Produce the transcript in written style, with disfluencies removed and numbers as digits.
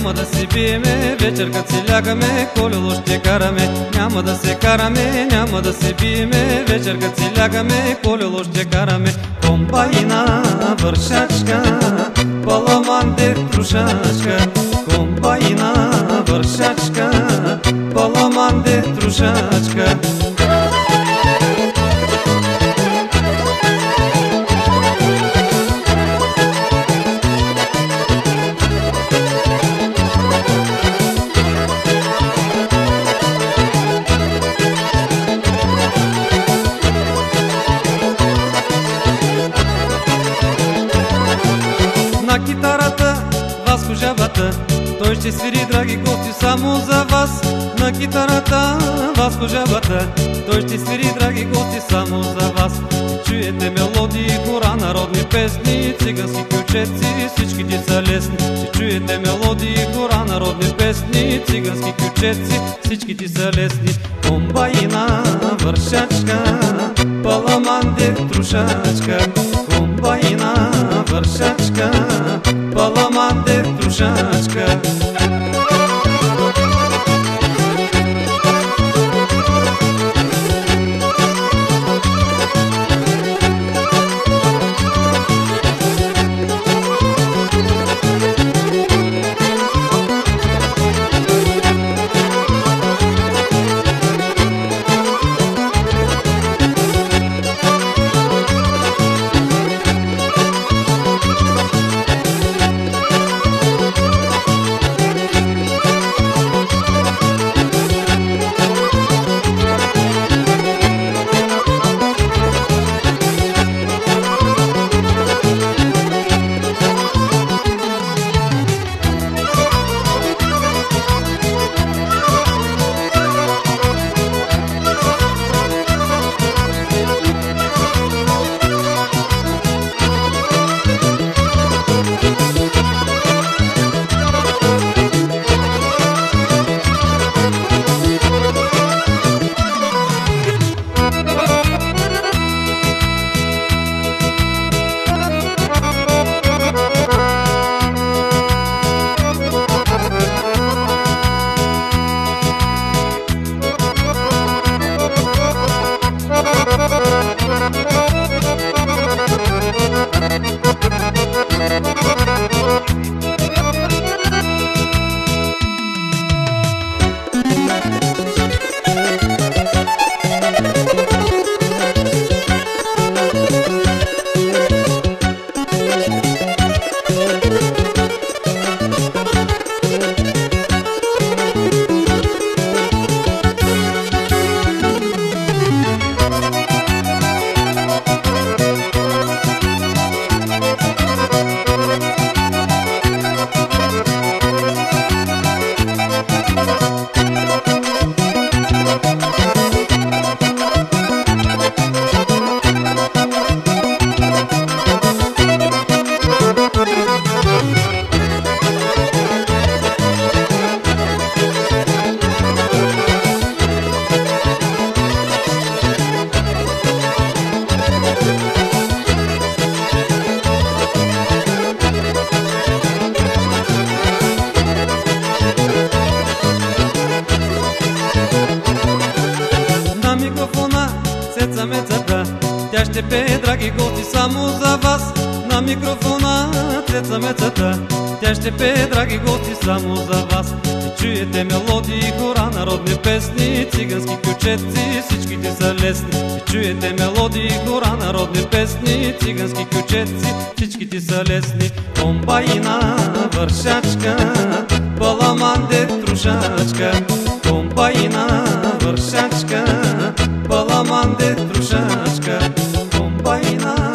Няма да си биеме, вечер като си лягаме, колело ще караме. Няма да се караме, няма да се биеме, вечер като си лягаме, колело ще караме. Комбайна вършачка, паламанте трушачка. Комбайна вършачка, паламанте трушачка. На китарата Васко жабата, той ще свири, драги гости, само за вас. На китарата Васко жабата, той ще свири, драги гости, само за вас. Чуете мелодии, хора, народни песни, цигански кючеци, всичките са лесни. Ще чуете мелодии, хора, народни песни, цигански кючеци, всичките са лесни. Комбайна вършачка, паламанте трушачка. Комбайна вършачка, паламанте трушачка. Тя ще пее, драги гости, само за вас. На микрофона Цеца Мецата, тя ще пее, драги гости, само за вас. Ще чуете мелодии, хора, народни песни, цигански кючеци, всичките са лесни. Ще чуете мелодии, хора, народни песни, цигански кючеци, всичките са лесни. Комбайна вършачка, паламанте трушачка. Комбайна вършачка, паламанте трушачка. Комбайна